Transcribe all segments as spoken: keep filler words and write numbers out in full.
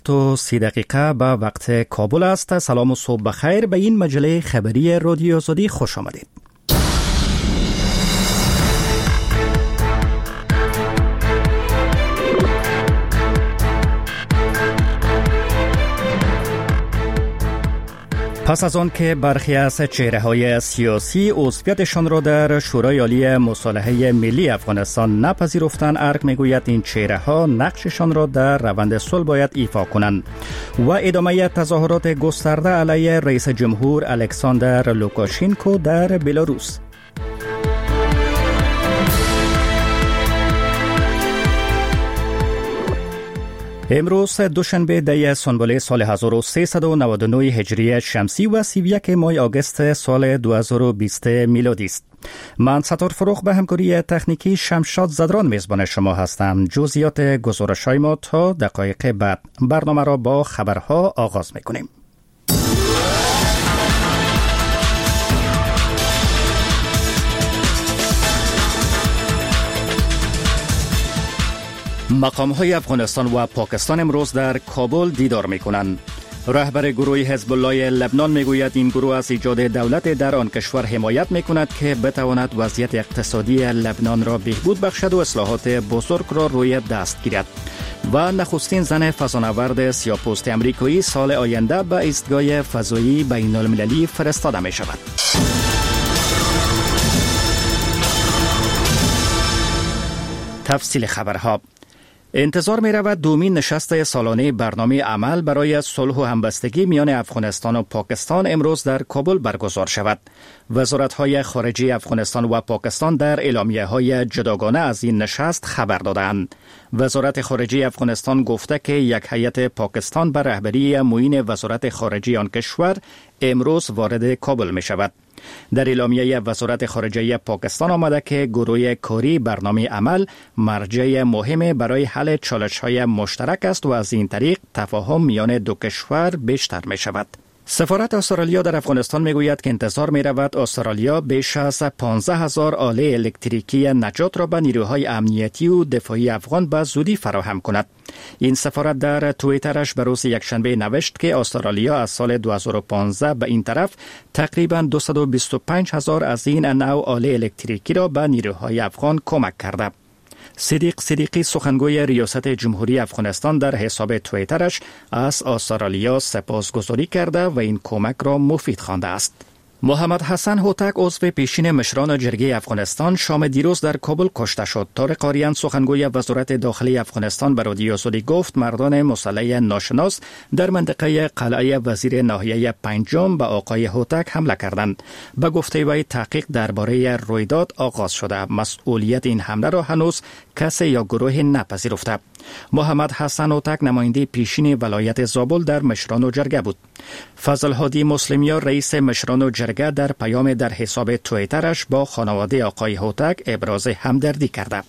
تو سی دقیقه به وقت کابل است. سلام و صبح بخیر. به این مجله خبری رادیو آزادی خوش آمدید. پس از آن که برخی از چهره‌های سیاسی عضویتشان را در شورای عالی مصالحه ملی افغانستان نپذیرفتند، ارگ میگوید این چهره‌ها نقششان را در روند صلح باید ایفا کنند. و ادامه تظاهرات گسترده علیه رئیس جمهور الکساندر لوکاشنکو در بلاروس. امروز دوشنبه ده سنبله سال هزار و سیصد و نود و نه هجری شمسی و سی و یک ماه آگوست سال دو هزار و بیست میلادی است. من ستار فروخ به همکاری تکنیکی شمشاد زدران میزبان شما هستم. جزئیات گزارش‌های ما تا دقایق بعد. برنامه را با خبرها آغاز میکنیم. مقام‌های افغانستان و پاکستان امروز در کابل دیدار می‌کنند. رهبر گروه حزب الله لبنان میگوید این گروه از ایجاد دولت در آن کشور حمایت می‌کند که بتواند وضعیت اقتصادی لبنان را بهبود بخشد و اصلاحات بزرگ را روی دست گیرد. و نخستین زن فضانورد سیاه‌پوست آمریکایی سال آینده به ایستگاه فضایی بین‌المللی فرستاده می‌شود. تفصیل خبرها. انتظار می رود دومین نشست سالانه برنامه عمل برای صلح و همبستگی میان افغانستان و پاکستان امروز در کابل برگزار شود. وزارت‌های خارجه افغانستان و پاکستان در اعلامیه‌های جداگانه از این نشست خبر دادند. وزارت خارجه افغانستان گفته که یک هیئت پاکستان به رهبری معین وزارت خارجه آن کشور امروز وارد کابل می شود. در اعلامیه وزارت خارجه پاکستان آمده که گروه کاری برنامه عمل مرجع مهم برای حل چالش‌های مشترک است و از این طریق تفاهم میان دو کشور بیشتر می شود. سفارت استرالیا در افغانستان میگوید که انتظار می رود استرالیا بیش از پانزده هزار آله الکتریکی نجات را به نیروهای امنیتی و دفاعی افغان به زودی فراهم کند. این سفارت در توییترش به روز یکشنبه نوشت که استرالیا از سال دو هزار و پانزده به این طرف تقریباً دویست و بیست و پنج هزار از این نوع آله الکتریکی را به نیروهای افغان کمک کرده. صدیق صدیقی سخنگوی ریاست جمهوری افغانستان در حساب توییترش از استرالیا سپاسگزاری کرده و این کمک را مفید خوانده است. محمد حسن هوتک عضو پیشین مشران جرگه افغانستان شام دیروز در کابل کشته شد. طارق آریان سخنگوی وزارت داخلی افغانستان به رادیو آزادی گفت مردان مسلح ناشناس در منطقه قلعه وزیر ناحیه پنجم به آقای هوتک حمله کردند. به گفته وی تحقیق درباره رویداد آغاز شده. مسئولیت این حمله را هنوز کسی یا گروه نپذیرفته. محمد حسن هوتک نماینده پیشین ولایت زابل در مشران و جرگه بود. فضل هادی مسلمیان رئیس مشران و جرگه در پیام در حساب توییترش با خانواده آقای هوتک ابراز همدردی کرده.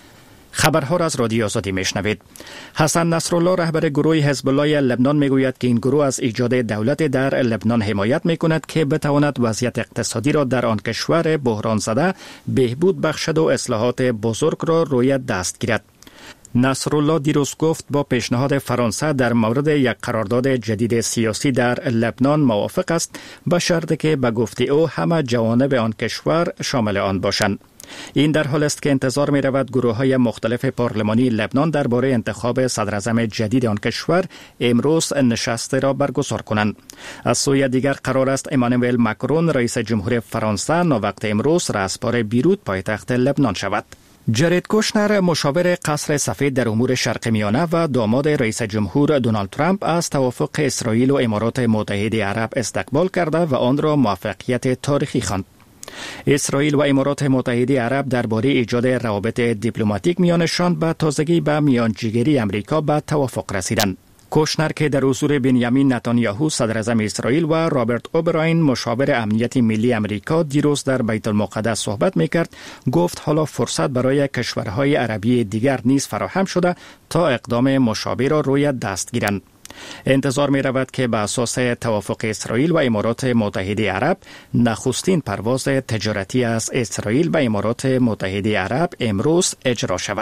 خبرها را از رادیو آزادی میشنوید. حسن نصرالله رهبر گروه حزب الله لبنان میگوید که این گروه از ایجاد دولت در لبنان حمایت میکند که بتواند وضعیت اقتصادی را در آن کشور بحران زده بهبود بخشد و اصلاحات بزرگ را روی دست گیرد. نصرالله دیروز گفت با پیشنهاد فرانسه در مورد یک قرارداد جدید سیاسی در لبنان موافق است به شرطی که به گفته او همه جوانب آن کشور شامل آن باشند. این در حال است که انتظار می رود گروه های مختلف پارلمانی لبنان درباره انتخاب صدراعظم جدید آن کشور امروز نشست را برگزار کنند. از سوی دیگر قرار است امانوئل ماکرون رئیس جمهور فرانسه ناوقت امروز رهسپار بیروت پایتخت لبنان شود. جارد کوشنر مشاور قصر سفید در امور شرق میانه و داماد رئیس جمهور دونالد ترامپ از توافق اسرائیل و امارات متحده عرب استقبال کرده و آن را موفقیت تاریخی خواند. اسرائیل و امارات متحده عرب درباره ایجاد روابط دیپلماتیک میانشان به تازگی به میانجیگری امریکا به توافق رسیدند. کوشنر که در حضور بنیامین نتانیاهو صدر اعظم اسرائیل و رابرت اوبراین مشاور امنیت ملی امریکا دیروز در بیت المقدس صحبت میکرد، گفت حالا فرصت برای کشورهای عربی دیگر نیز فراهم شده تا اقدام مشابه را روی دست گیرند. انتظار می رود که به اساس توافق اسرائیل و امارات متحده عرب نخستین پرواز تجارتی از اسرائیل به امارات متحده عرب امروز اجرا شود.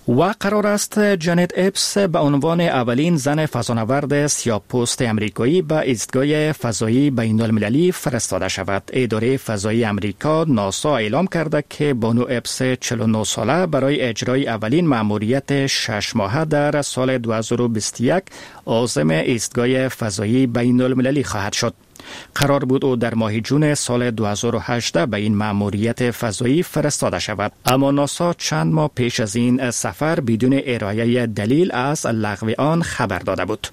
و قرار است جنت اپس به عنوان اولین زن فضانورد سیاه‌پوست امریکایی به ایستگاه فضایی بین المللی فرستاده شود. اداره فضایی امریکا ناسا اعلام کرده که بانو اپس چهل و نه ساله برای اجرای اولین مأموریت شش ماهه در سال دو هزار و بیست و یک عازم ایستگاه فضایی بین المللی خواهد شد. قرار بود او در ماه جون سال دو هزار و هجده به این مأموریت فضایی فرستاده شود، اما ناسا چند ماه پیش از این سفر بدون ارائه دلیل از لغو آن خبر داده بود.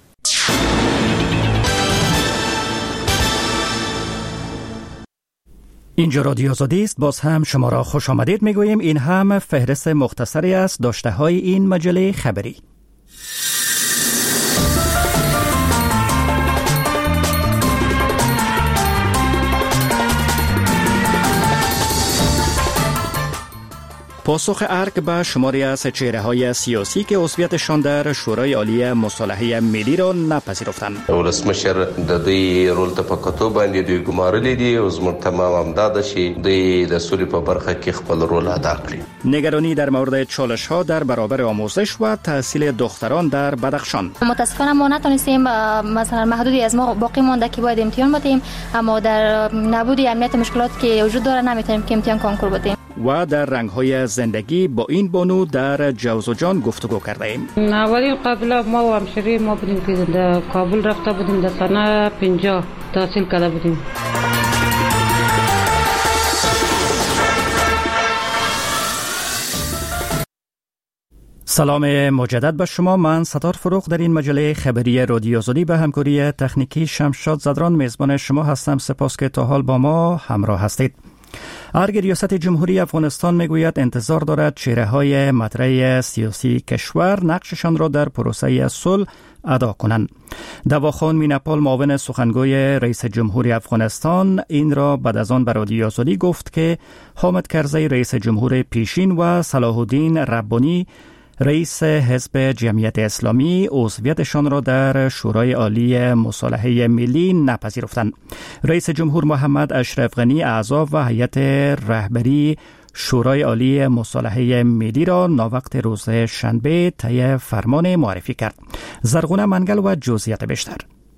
اینجا رادیو آزادی است. باز هم شما را خوش آمدید میگوییم. این هم فهرست مختصری است داشته های این مجله خبری. پاسخ ارگ به شماری از چهره‌های سیاسی که عضویتشان در شورای عالی مصالحه ملی را نپذیرفتند. ولسمشر د دوی رول ته په کتو باندې دوی ګمارلې دي او زموږ تمام امداد شي دوی د سولې په برخه کې خپل رول ادا کړي. نگرانی در مورد چالش‌ها در برابر آموزش و تحصیل دختران در بدخشان. متاسفانه ما نتونستیم، مثلا محدودی از ما باقی مونده که باید امتحان بدیم، اما در نبود امنیت مشکلات که وجود داره نمیتونیم که امتحان کنکور بدیم. و در رنگ‌های زندگی با این بانو در جوزجان گفتگو کرده ایم. اولی قبل ما و همشری ما بودیم که در کابل رفته بودیم، در سنه پنجاه تحصیل کرده بودیم. سلام مجدد به شما. من ستار فروغ در این مجله خبری رادیو آزادی به همکاری تکنیکی شمشاد زدران میزبان شما هستم. سپاس که تا حال با ما همراه هستید. ارگ ریاست جمهوری افغانستان میگوید انتظار دارد چهره‌های مطرح سیاسی کشور نقششان را در پروسه صلح ادا کنند. دواخان میناپال معاون سخنگوی رئیس جمهوری افغانستان این را بعد از آن به رادیو آزادی گفت که حامد کرزی رئیس جمهور پیشین و صلاح الدین ربانی رئیس حزب جمعیت اسلامی عضویتشان را در شورای عالی مصالحه ملی نپذیرفتند. رئیس جمهور محمد اشرف غنی اعضا و هیئت رهبری شورای عالی مصالحه ملی را ناوقت روز شنبه طی فرمان معرفی کرد. زرغونه منگل و جزئیات بیشتر.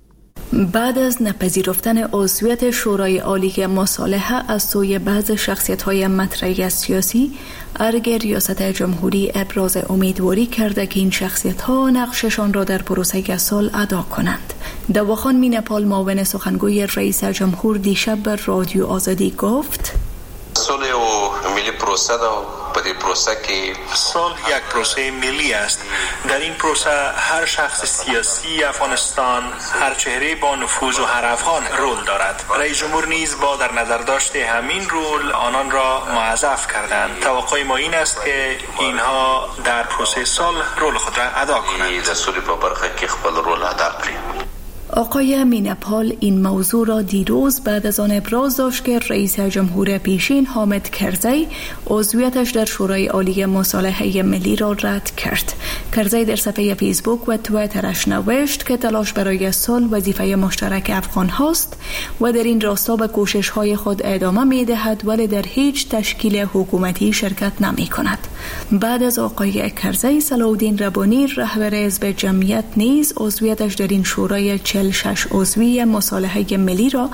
بعد از نپذیرفتن عضویت شورای عالی مصالحه از سوی بعض شخصیت‌های مطرح سیاسی، ارگ ریاست جمهوری ابراز امیدواری کرده که این شخصیت‌ها نقششان را در پروسه صلح ادا کنند. دواخان میناپال معاون سخنگوی رئیس جمهور دیشب به رادیو آزادی گفت: صلح و ملی پروسه دا پدی پروسه که صلح یک پروسه ملی است. در این پروسه هر شخص سیاسی افغانستان، هر چهره با نفوذ و هر افغان رول دارد. رئیس جمهور نیز با در نظر داشته همین رول آنان را موظف کردند. توقع ما این است که اینها در پروسه صلح رول خود را ادا کنند. در صلح په برخه کې خپل رول ادا کړي. آقای میناپال این موضوع را دیروز بعد از آن ابراز داشت که رئیس جمهور پیشین حامد کرزی عضویتش در شورای عالی مصالحه ملی را رد کرد. کرزی در صفحه فیسبوک و توییترش نوشت که تلاش برای صلح وظیفه مشترک افغان هاست و در این راستا به کوشش های خود ادامه می دهد ولی در هیچ تشکیل حکومتی شرکت نمی کند. بعد از آقای کرزی، صلاح الدین ربانی رهبر حزب جمعیت نیز عضویتش در این شورای چهل و شش عضوی مصالحه ملی را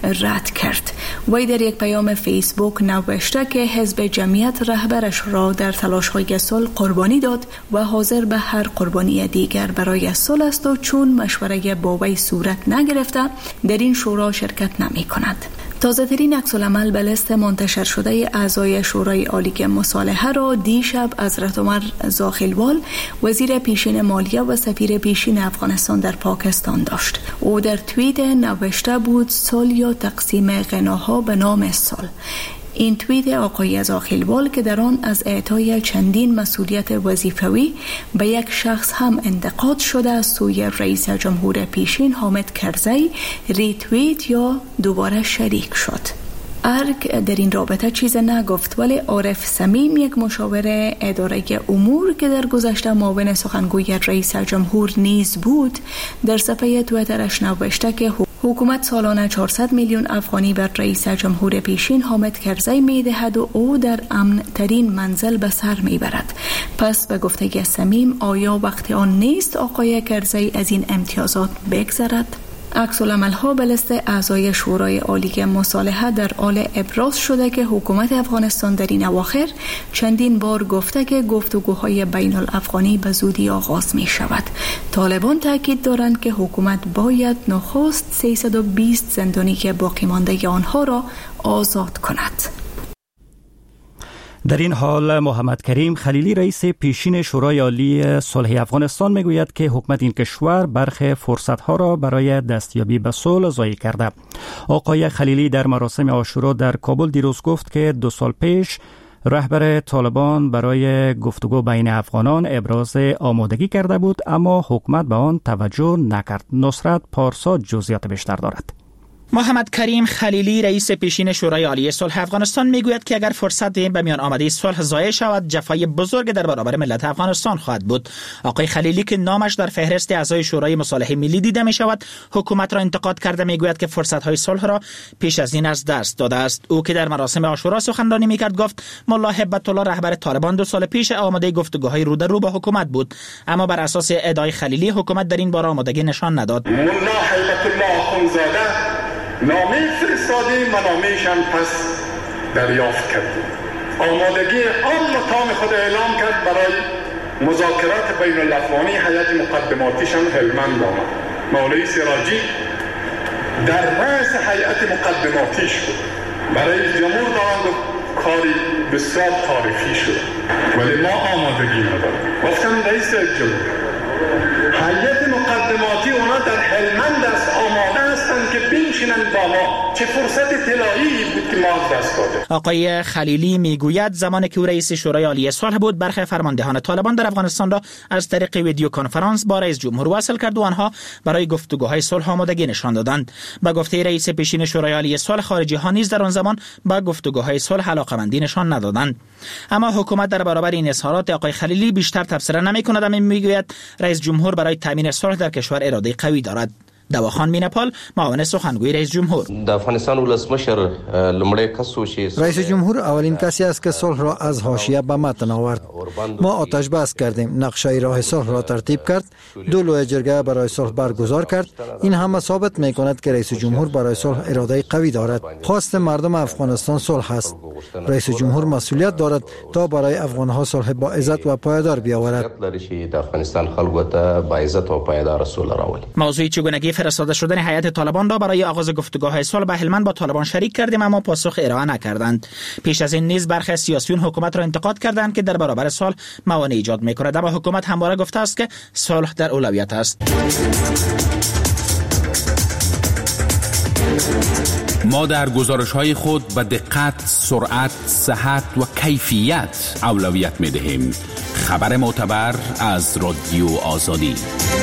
رد کرد. وی در یک پیام فیسبوک نوشته که حزب جمعیت رهبرش را در تلاش‌های صلح قربانی داد و حاضر به هر قربانی دیگر برای صلح است و چون مشوره با وی صورت نگرفته در این شورا شرکت نمی کند. تازه ترین عکس‌العمل به لیست منتشر شده اعضای شورای عالی مصالحه را دیشب حضرت عمر زاخیلوال وزیر پیشین مالیه و سفیر پیشین افغانستان در پاکستان داشت. او در توییت نوشته بود صلح یا تقسیم غناها به نام صلح. این توییت آقای زاخیلوال که در آن از اعطای چندین مسئولیت وظیفوی به یک شخص هم انتقاد شده از سوی رئیس جمهور پیشین حامد کرزی ری توییت یا دوباره شریک شد. ارگ در این رابطه چیز نگفت، ولی عارف صمیم یک مشاور اداره امور که در گذشته معاون سخنگوی رئیس جمهور نیز بود در صفحه توییترش نوشته که حکومت سالانه چهارصد میلیون افغانی بر رئیس جمهور پیشین حامد کرزی می دهد و او در امن ترین منزل به سر می برد. پس به گفته صمیم آیا وقت آن نیست آقای کرزی از این امتیازات بگذرد؟ عکس العمل‌ها به لیست اعضای شورای عالی مصالحه در حال ابراز شده که حکومت افغانستان در این اواخر چندین بار گفته که گفتگوهای بین الافغانی به زودی آغاز می شود. طالبان تاکید دارند که حکومت باید نخست سیصد و بیست زندانی که باقی مانده آنها را آزاد کند. در این حال محمد کریم خلیلی رئیس پیشین شورای عالی صلح افغانستان میگوید که حکومت این کشور برخی فرصتها را برای دستیابی به صلح ضایع کرده. آقای خلیلی در مراسم عاشورا در کابل دیروز گفت که دو سال پیش رهبر طالبان برای گفتگو بین افغانان ابراز آمادگی کرده بود اما حکومت به آن توجه نکرد. نصرت پارسا جزئیات بیشتر دارد. محمد کریم خلیلی رئیس پیشین شورای عالی صلح افغانستان میگوید که اگر فرصت به میان آمده صلح ضایع شود جفای بزرگ در برابر ملت افغانستان خواهد بود. آقای خلیلی که نامش در فهرست اعضای شورای مصالحه ملی دیده می شود حکومت را انتقاد کرده میگوید که فرصت های صلح را پیش از این از دست داده است. او که در مراسم عاشورا سخنرانی میکرد گفت ملا هبت الله رهبر طالبان دو سال پیش آماده گفتگوهای رو در رو با حکومت بود اما بر اساس ادعای خلیلی حکومت در این باره آمادگی نشان نداد. ملا هبت الله اخونزاده نامه فرستادیم و نامه‌شان پس دریافت کردیم. آمادگی عام و تام خود اعلام کرد برای مذاکرات بین الافغانی. هیئت مقدماتیشان هلمند آمد. مولوی سراجی در رأس هیئت مقدماتیش بود. برای جمهور دارند و کاری بسیار تاریخی شد ولی ما آمادگی نداریم. گفتم رئیس جمهور هیئت مقدماتی اونا در هلمند است آماده هستند که بنشینند با ما. چه فرصت طلایی بود که ما دست داده. آقای خلیلی میگوید زمانی که او رئیس شورای عالی صلح بود برخی فرماندهان طالبان در افغانستان را از طریق ویدیو کنفرانس با رئیس جمهور وصل کرد و آنها برای گفتگوهای صلح آمادگی نشان دادند. با گفته رئیس پیشین شورای عالی صلح خارجی ها نیز در آن زمان با گفتگوهای صلح علاقه‌مندی نشان ندادند. اما حکومت در برابر این اظهارات آقای خلیلی بیشتر تبصره نمی‌کند و میگوید رئیس جمهور برای تامین صلح در کشور اراده قوی دارد. دواخان مینپال معاون سخنگوی رئیس جمهور د افغانستان ولسمشر لمړی کس و چې رئیس جمهور اولین کسی است که صلح را از حاشیه به متن آورد. ما آتش بس کردیم، نقشه راه صلح را ترتیب کرد، دو لوح جرگه برای صلح برگزار کرد. این همه ثابت می‌کند که رئیس جمهور برای صلح اراده قوی دارد. خواست مردم افغانستان صلح است. رئیس جمهور مسئولیت دارد تا برای افغان‌ها صلح با عزت و پایدار بیاورد. د افغانستان خلکو ته با عزت و پایدار صلح راولي. موضوع چگونگی فرستاده شدن هیئت طالبان را برای آغاز گفتگوهای صلح به هلمند با طالبان شریک کردیم اما پاسخ ارائه نکردند. پیش از این نیز برخی سیاسیون حکومت را انتقاد کردند که در برابر صلح موانع ایجاد می‌کند اما حکومت همواره گفته است که صلح در اولویت است. ما در گزارش‌های خود به دقت، سرعت، صحت و کیفیت اولویت می‌دهیم. خبر معتبر از رادیو آزادی.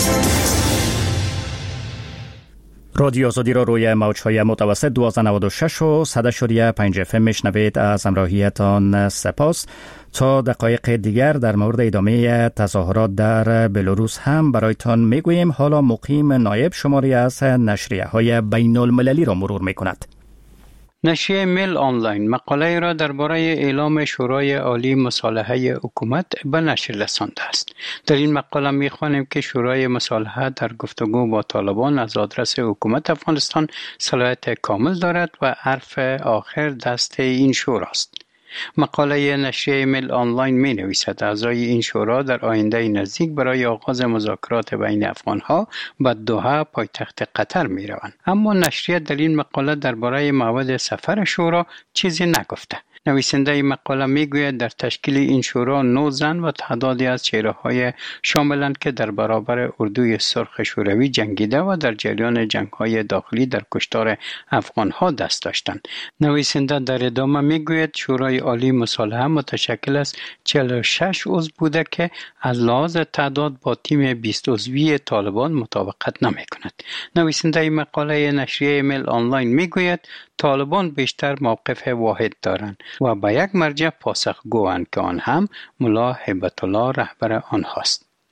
رادیو آزادی را روی موج‌های متوسط دویست و نود و شش و صد و پنج اف ام میشنوید. از همراهیتان سپاس. تا دقایق دیگر در مورد ادامه تظاهرات در بلاروس هم برایتان میگوییم. حالا مقیم نایب شماری از نشریه‌های بین المللی را مرور میکند. نشریه میل آنلاین مقاله را درباره اعلام شورای عالی مصالحه حکومت به نشر رسانده است. در این مقاله می‌خوانیم که شورای مصالحه در گفتگو با طالبان از آدرس حکومت افغانستان صلاحیت کامل دارد و حرف آخر دست این شورا است. مقاله نشریه میل آنلاین می نویسد اعضای این شورا در آینده نزدیک برای آغاز مذاکرات بین افغانها به دوحه پایتخت قطر می روند. اما نشریه در این مقاله درباره موعد سفر شورا چیزی نگفته. نویسنده مقاله میگوید در تشکیل این شورا نه زن و تعدادی از چهره‌های شاملند که در برابر اردوی سرخ شوروی جنگیده و در جریان جنگ‌های داخلی در کشتار افغان‌ها دست داشتند. نویسنده در ادامه میگوید شورای عالی مصالحه متشکل از چهل و شش عضو بوده که از لحاظ تعداد با تیم بیست عضوی طالبان مطابقت نمی‌کند. نویسنده مقاله نشریه میل آنلاین میگوید طالبان بیشتر موقف واحد دارند و به یک مرجع پاسخگویند که آن هم ملا هبت الله رهبر آنهاست.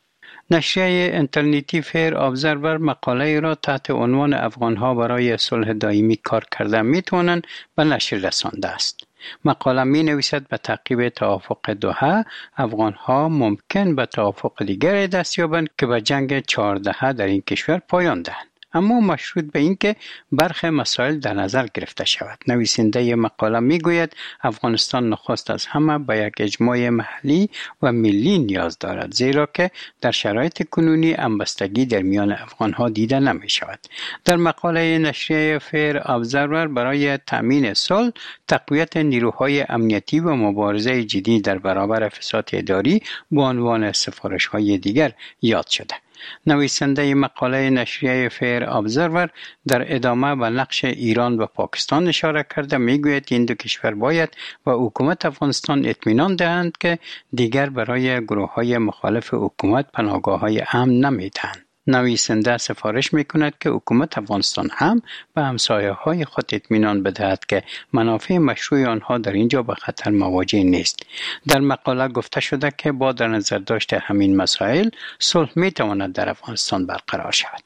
نشریه اینترنتی فیر ابزرور مقاله را تحت عنوان افغانها برای صلح دائمی کار کرده میتوانند به نشر رسانده است. مقاله می نویسد به تعقیب توافق دوحه افغانها ممکن به توافق دیگر دست یابند که به جنگ چهار دهه در این کشور پایان دهند، اما مشروط به اینکه برخی مسائل در نظر گرفته شود. نویسنده مقاله میگوید افغانستان نخست از همه به یک اجماع محلی و ملی نیاز دارد، زیرا که در شرایط کنونی همبستگی در میان افغانها دیده نمی شود. در مقاله نشریه فیر ابزرور برای تامین صلح، تقویت نیروهای امنیتی و مبارزه جدی در برابر فساد اداری به عنوان سفارش‌های دیگر یاد شده. نویسنده مقاله نشریه فیر ابزرور در ادامه به نقش ایران و پاکستان اشاره کرده میگوید این دو کشور باید و حکومت افغانستان اطمینان دهند که دیگر برای گروه‌های مخالف حکومت پناهگاه‌های امن نمیدهند. نویسنده سفارش میکند که حکومت افغانستان هم به همسایه‌های خود اطمینان بدهد که منافع مشروع آنها در اینجا به خطر مواجه نیست. در مقاله گفته شده که با در نظر داشت همین مسائل صلح میتواند در افغانستان برقرار شود.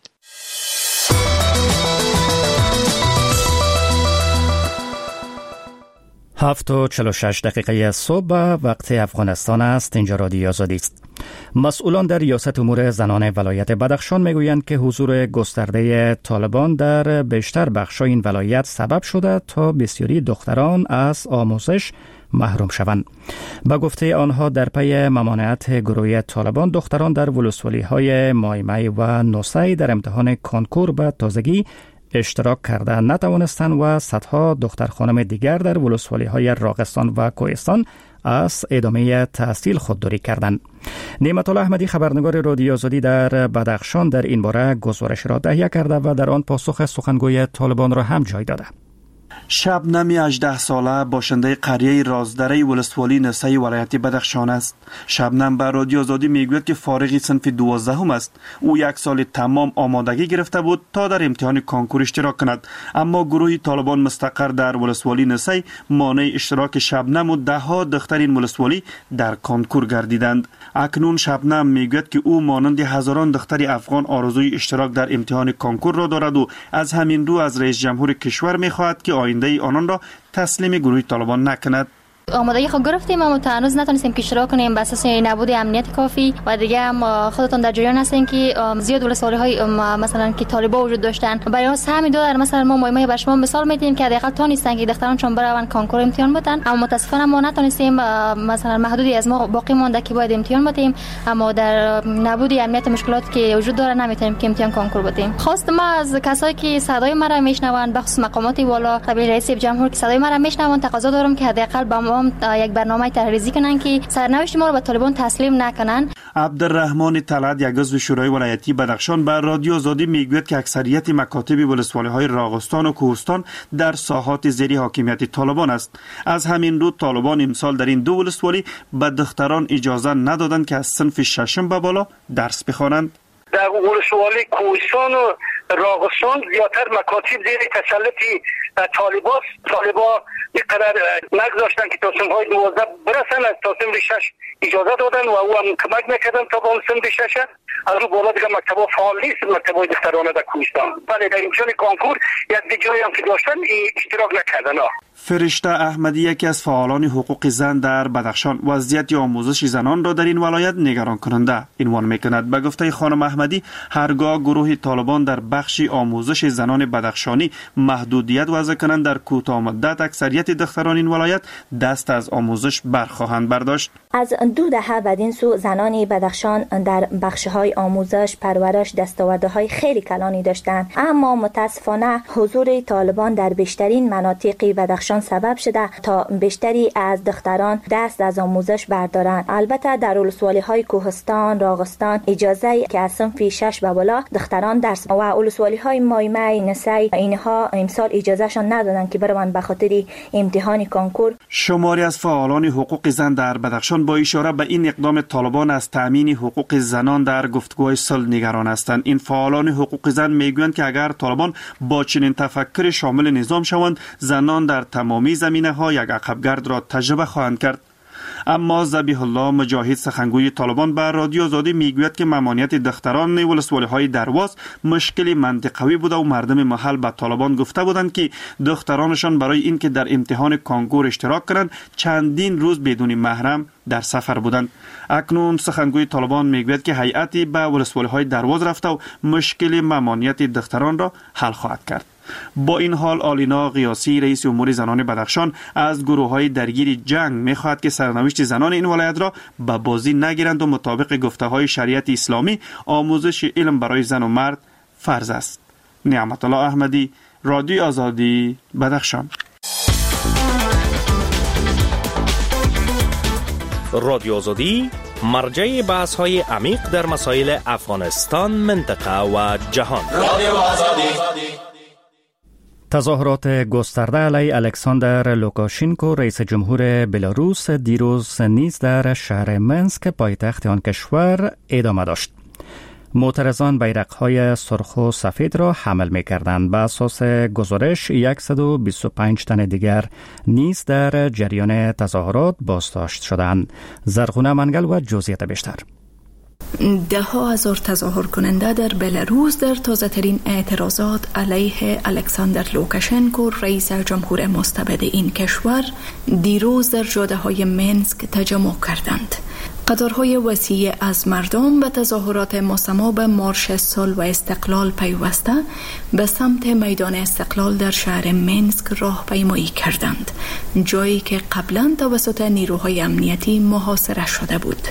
هفت و چهل و شش دقیقه صبح وقت افغانستان است. اینجا رادیو آزادی است. مسئولان در ریاست امور زنان ولایت بدخشان میگویند که حضور گسترده طالبان در بیشتر بخش‌های این ولایت سبب شده تا بسیاری دختران از آموزش محروم شوند. با گفته آنها در پی ممانعت گروهی طالبان دختران در ولسوالی‌های مایمای و نوسای در امتحان کنکور به تازگی اشتراک کرده نتوانستند و صدها دختر خانم دیگر در ولسوالی‌های راغستان و کوهستان از ادامه تحصیل خودداری کردند. نعمت الله احمدی خبرنگار رادیو آزادی در بدخشان در این باره گزارش را تهیه کرده و در آن پاسخ سخنگوی طالبان را هم جای داده. شبنم هجده ساله باشنده قریه رازدره ولسوالی نسای ولایت بدخشان است. شبنم به رادیو آزادی میگوید که فارغ صنف دوازدهم است. او یک سال تمام آمادگی گرفته بود تا در امتحان کنکور اشتراک کند، اما گروه طالبان مستقر در ولسوالی نسای مانع اشتراک شبنم و ده ها دختر این ولسوالی در کنکور گردیدند. اکنون شبنم میگوید که او مانند هزاران دختر افغان آرزوی اشتراک در امتحان کنکور را دارد و از همین رو از رئیس جمهور کشور میخواهد که آینده آنان را تسلیم گروه طالبان نکند. آمادگی خود گرفتیم اما تا هنوز نتونستیم که اشتراک کنیم به اساس نبود امنیت کافی و دیگه هم خودتون در جریان هستین که زیاد ولسوالی‌های مثلا که طالبا وجود داشتن. برای اساس همین دو در مثلا ما مایمای به شما مثال میدیم که حداقل تا نیستن که دختران چون برون کنکور امتحان بدن، اما متاسفانه ما نتونستیم. مثلا محدودی از ما باقی مونده که باید امتحان بدیم، اما در نبود امنیت مشکلات که وجود داره نمیتونیم که امتحان کنکور بدیم. خواست ما از کسایی که صدای ما را میشنوند بخصوص مقامات والا قبیل رئیس جمهور که صدای ما را میشنوند تقاضا دارم که حداقل با ما یک برنامه تحریزی کنن که سرنوشت ما رو به طالبان تسلیم نکنن. عبدالرحمن طلعت یک عضو شورای ولایتی بدخشان به رادیو آزادی میگوید که اکثریت مکاتب ولسوالی‌های راغستان و کوهستان در ساحات زیر حاکمیت طالبان است. از همین رو طالبان امسال در این دو ولسوالی به دختران اجازه ندادند که از صنف ششم به بالا درس بخوانند. در ولسوالی کوهستان و راغستان زیادتر مکاتب زیر تسلط طالباست. طالبا اینقدر نگذاشتن که تا سنف‌های دوازده برسن، از تا سنف شش اجازه دادن و او هم کمک نکردن تا به سنف شش. از اون بالا دیگه مکتبا فعال نیست، مکتبای دخترانه در کوهستان. بله در امتحان کنکور یک جایی هم که داشتن اشتراک نکردن. فرشته احمدی یکی از فعالان حقوق زن در بدخشان وضعیت آموزش زنان را در این ولایت نگران کننده عنوان میکند. به گفته خانم احمدی هرگاه گروه طالبان در بخش آموزش زنان بدخشانی محدودیت وضع کنند در کوتاه مدت اکثریت دختران این ولایت دست از آموزش برخواهند برداشت. از دو دهه بدین سو زنان بدخشان در بخش‌های آموزش پرورش دستاوردهای خیلی کلانی داشتند، اما متاسفانه حضور طالبان در بیشترین مناطق بدخشان سبب شده تا بیشتری از دختران دست از آموزش بردارند. البته در ولسوالی‌های کوهستان، راغستان اجازه که از صنف شش به بالا دختران درس و ولسوالی‌های مایمای، نسای اینها امسال اجازهشان ندادن که بروند به خاطر امتحان کنکور. شماری از فعالان حقوق زن در بدخشان با اشاره به این اقدام طالبان از تامین حقوق زنان در گفتگوهای صلح نگران هستند. این فعالان حقوق زن میگویند که اگر طالبان با چنین تفکر شامل نظام شوند، زنان در تمامی زمینه‌ها یک عقبگرد را تجربه خواهند کرد. اما ذبیح الله مجاهد سخنگوی طالبان به رادیو آزادی میگوید که ممانعت دختران ولسوالی‌های درواز مشکل منطقوی بوده و مردم محل به طالبان گفته بودند که دخترانشان برای اینکه در امتحان کانکور اشتراک کنند چندین روز بدون محرم در سفر بودند. اکنون سخنگوی طالبان میگوید که هیئتی به ولسوالی‌های درواز رفته و مشکل ممانعت دختران را حل خواهد کرد. با این حال آلینا قیاسی رئیس امور زنان بدخشان از گروه‌های درگیر جنگ می‌خواهد که سرنوشت زنان این ولایت را به بازی نگیرند و مطابق گفته‌های شریعت اسلامی آموزش علم برای زن و مرد فرض است. نعمت الله احمدی، رادیو آزادی، بدخشان. رادیو آزادی مرجع بحث‌های عمیق در مسائل افغانستان، منطقه و جهان. رادیو آزادی. تظاهرات گسترده علیه الکساندر لوکاشنکو رئیس جمهور بلاروس دیروز نیز در شهر منسک پایتخت آن کشور ادامه داشت. معترضان بیرق‌های سرخ و سفید را حمل می‌کردند. به اساس گزارش صد و بیست و پنج تن دیگر نیز در جریان تظاهرات بازداشت شدند. زرغونه منگل و جزئیات بیشتر. ده ها هزار تظاهر کننده در بلاروس در تازه ترین اعتراضات علیه الکساندر لوکاشنکو رئیس جمهور مستبد این کشور دیروز در جاده های منسک تجمع کردند. قطارهای وسیع از مردم به تظاهرات مسمى به مارش صلح و استقلال پیوسته به سمت میدان استقلال در شهر منسک راهپیمایی کردند، جایی که قبلا توسط نیروهای امنیتی محاصره شده بود.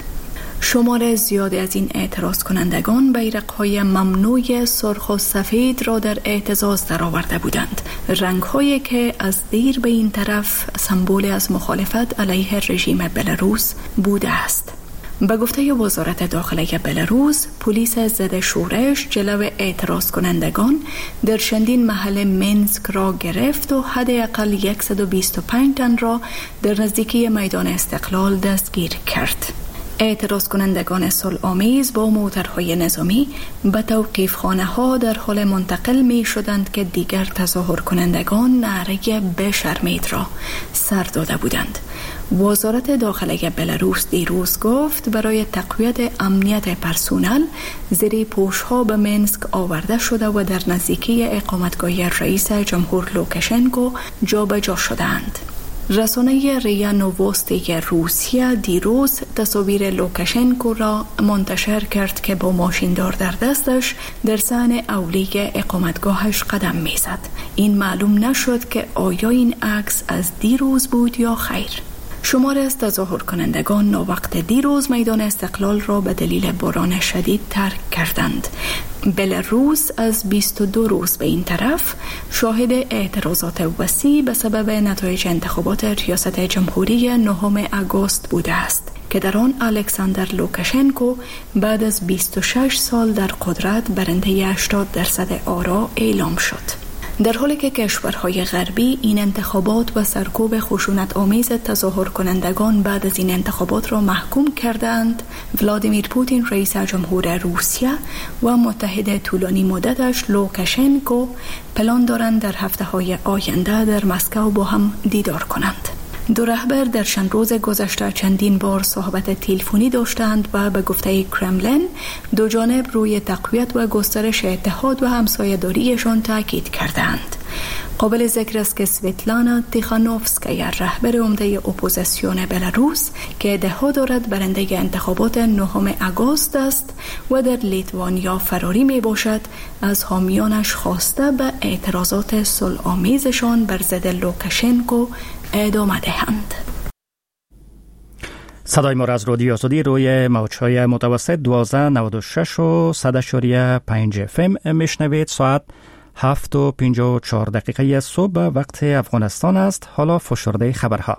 شمار زیادی از این اعتراض کنندگان بیرق‌های ممنوع سرخ و سفید را در اعتزاز درآورده بودند، رنگ‌هایی که از دیر به این طرف سمبل از مخالفت علیه رژیم بلاروس بوده است. به گفته وزارت داخلی بلاروس، پلیس ضد شورش جلو اعتراض کنندگان در چندین محل منسک را گرفت و حداقل صد و بیست و پنج تن را در نزدیکی میدان استقلال دستگیر کرد. اعتراض کنندگان صلح آمیز با موترهای نظامی به توقیف خانه ها در حال منتقل می شدند که دیگر تظاهر کنندگان نعره بشرمید را سر داده بودند. وزارت داخلی بلاروس دیروز گفت برای تقویت امنیت پرسونل زیر پوش‌ها به منسک آورده شده و در نزدیکی اقامتگاه رئیس جمهور لوکاشنکو جابجا شدند. رسانه ریا نووستی روسیه دیروز تصاویر لوکاشنکو را منتشر کرد که با ماشیندار در دستش در صحن اولی اقامتگاهش قدم میزد. این معلوم نشد که آیا این عکس از دیروز بود یا خیر. شمار از تظاهر کنندگان ناوقت دیروز میدان استقلال را به دلیل باران شدید ترک کردند. بلاروس از بیست و دو روز به این طرف شاهد اعتراضات وسیع به سبب نتایج انتخابات ریاست جمهوری نهم آگوست بوده است که در آن الکساندر لوکاشنکو بعد از بیست و شش سال در قدرت برنده هشتاد درصد آرا اعلام شد. در حالی که کشورهای غربی این انتخابات و سرکوب خشونت آمیز تظاهر کنندگان بعد از این انتخابات را محکوم کردند، ولادیمیر پوتین رئیس جمهور روسیه و متحد طولانی مدتش لوکاشنکو پلان دارند در هفته‌های آینده در مسکو با هم دیدار کنند. دو رهبر در چند روز گذشته چندین بار صحبت تلفنی داشتند و به گفته کرملین دو جانب روی تقویت و گسترش اتحاد و همسایه‌داریشان تاکید کردند. قابل ذکر است که سویتلانا تیخانوفسکایا رهبر عمده اپوزیسیون بلاروس که ادعا دارد برنده انتخابات نهم آگوست است و در لیتوانیا فراری می باشد، از حامیانش خواسته به اعتراضات صلح‌آمیزشان بر ضد لوکاشنکو ادامه دهند. صدای ما را از رادیو آزادی روی موج‌های متوسط دوازده نود و شش و صد و پنج اف ام میشنوید. ساعت هفت و پنجاه و چهار دقیقه صبح وقت افغانستان است. حالا فشرده خبرها.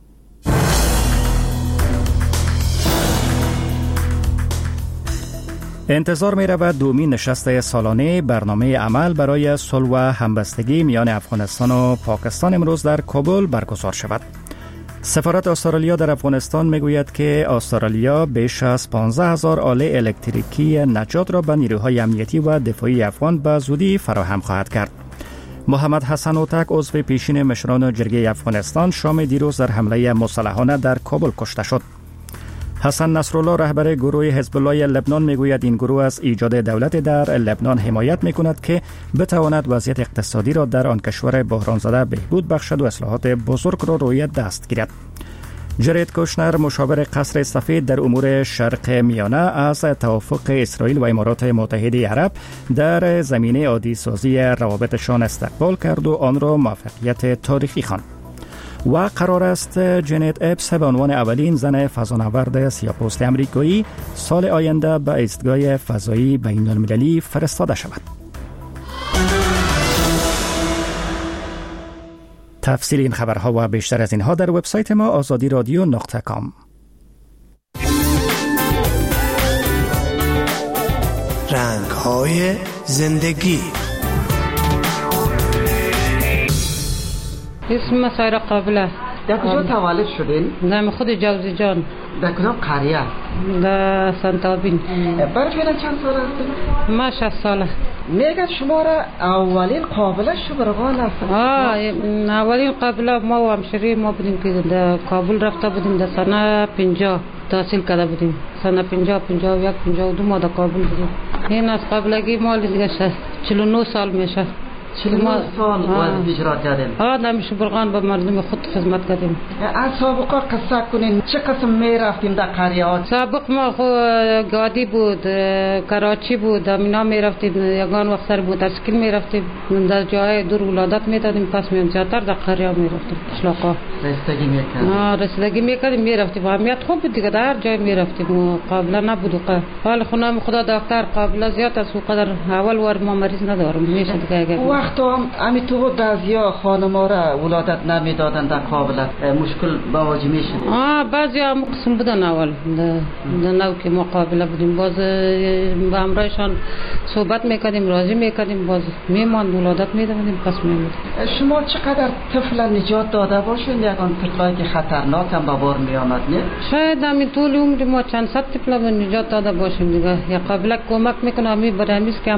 انتظار می رود دومین نشست سالانه برنامه عمل برای صلح و همبستگی میان افغانستان و پاکستان امروز در کابل برگزار شود. سفارت استرالیا در افغانستان میگوید که استرالیا بیش از پانزده هزار آله الکتریکی نجات را به نیروهای امنیتی و دفاعی افغان به زودی فراهم خواهد کرد. محمد حسن اوتک عضو پیشین مشران جرگه افغانستان شام دیروز در حمله مسلحانه در کابل کشته شد. حسن نصرالله رهبر گروه حزب الله لبنان میگوید این گروه از ایجاد دولت در لبنان حمایت میکند که بتواند وضعیت اقتصادی را در آن کشور بحران زده بهبود بخشد و اصلاحات بزرگ را روی دست گیرد. جرید کوشنر مشاور قصر سفید در امور شرق میانه از توافق اسرائیل و امارات متحده عرب در زمینه عادی سازی روابطشان استقبال کرد و آن را موفقیت تاریخی خواند. و قرار است جنت ابس به عنوان اولین زن فضانورد سیاه‌پوست امریکایی سال آینده به ایستگاه فضایی بین المللی فرستاده شود. تفصیل این خبرها و بیشتر از اینها در وبسایت ما آزادی رادیو نقطه کام. رنگ‌های زندگی. اسم مسایر قابله. در کجا تولد شدین؟ در خود جوزی جان. در کدام قریه؟ در سنتابین. برای چند سال هستید؟ ما شصت ساله. میگه شما را اولین قابله شبرغان است. آه اولین قابله ما و همشری ما بودیم که در کابل رفته بودیم در سنه پنجاه تحصیل کرده بودیم. سنه پنجاه پنجاه و یک پنجاه و دو ما در کابل بودیم. این از قابلگی مال دیگه شد چهل و نه سال میشه. چهل و نه سال وظیفه اجرا کردین؟ آه در شبرغان به مردم خود خدمت کردیم. از سابقا قصه کنین چه قسم میرفتیم در قریه ها؟ سابق ما خو گادی بود، کراچی بود، امینا میرفتیم، یگان وقت سر بود اسکیل میرفتیم، در جای دور ولادت میدادیم، پس میام زیادتر در قریه میرفتیم. اشلاقا رسیدگی میکردیم. آه رسیدگی میکردیم میرفتیم. اهمیت خوب بود دیگه، در جای میرفتیم. قابله نبود. حال خونم خدا دکتر قابله زیاد است، قدر اول وار ما مریض ندارم. میشه دیگه وقت هم امی تو بعضیا خانما را ولادت نمیدادن در کابل، مشکل باوجه میشد. آه بعضی هم قسم بودن اول در نو که مقابله بودیم، باز با همراهشان صحبت میکردیم، راضی میکردیم، باز میمان ولادت میدادیم، پس میمود. شما چقدر طفل نجات داده باشین؟ یکان طفلایی که خطرناک هم به بار میآمد نه؟ شاید همین طول عمر ما چند صد طفل نجات داده باشیم دیگه. یا قابله کمک میکنه همین برای همیست که